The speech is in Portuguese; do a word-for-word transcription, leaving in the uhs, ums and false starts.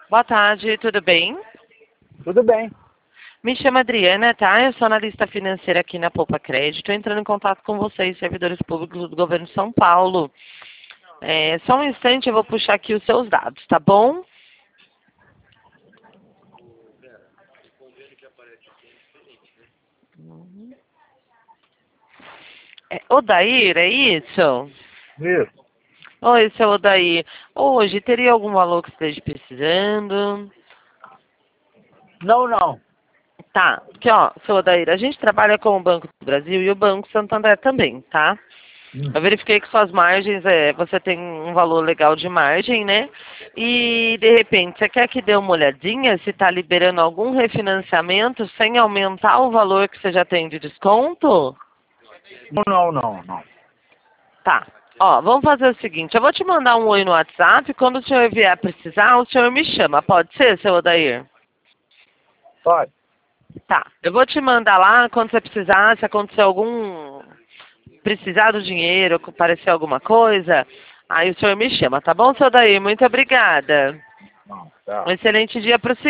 Boa tarde, tudo bem? Tudo bem. Me chamo Adriana, tá? Eu sou analista financeira aqui na Poupa Crédito, entrando em contato com vocês, servidores públicos do governo de São Paulo. É, só um instante, eu vou puxar aqui os seus dados, tá bom? É, Odair, é isso? Isso. Oi, seu Odair. Hoje, teria algum valor que esteja precisando? Não, não. Tá, porque ó, seu Odair, a gente trabalha com o Banco do Brasil e o Banco Santander também, tá? Hum. Eu verifiquei que suas margens, é, você tem um valor legal de margem, né? E, de repente, você quer que dê uma olhadinha se está liberando algum refinanciamento sem aumentar o valor que você já tem de desconto? Não, não, não, não. Tá. Ó, vamos fazer o seguinte, eu vou te mandar um oi no WhatsApp, quando o senhor vier precisar, o senhor me chama. Pode ser, seu Odair? Pode. Tá. Eu vou te mandar lá, quando você precisar, se acontecer algum... precisar do dinheiro, aparecer alguma coisa, aí o senhor me chama, tá bom, seu Odair? Muito obrigada. Não, tá. Um excelente dia para o senhor.